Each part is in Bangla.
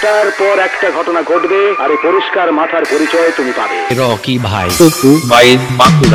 একটার পর একটা ঘটনা ঘটবে আর এই পরিষ্কার মাথার পরিচয় তুমি পাবে। রকি ভাই টুকু ভাই বাঁকুড়া।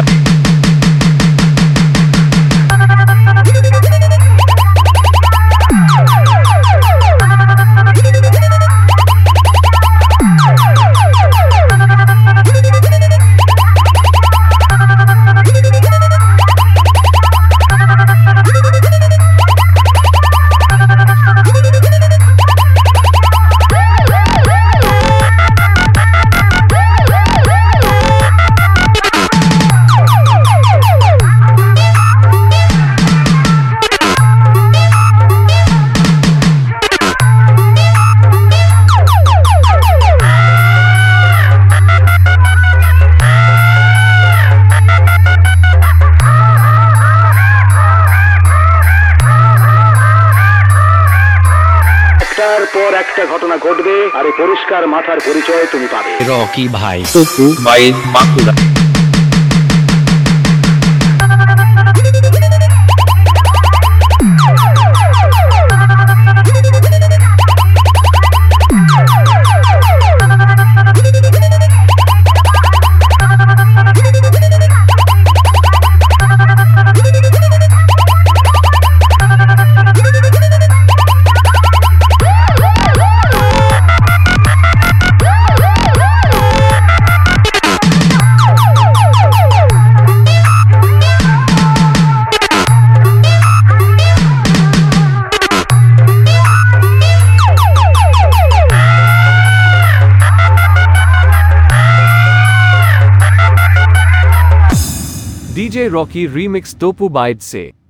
একটার পর একটা ঘটনা ঘটবে আর এই পরিষ্কার মাথার পরিচয় তুমি পাবে। রকি ভাই টুকু ভাই Bankura. DJ Rocky remix Topu Bite Se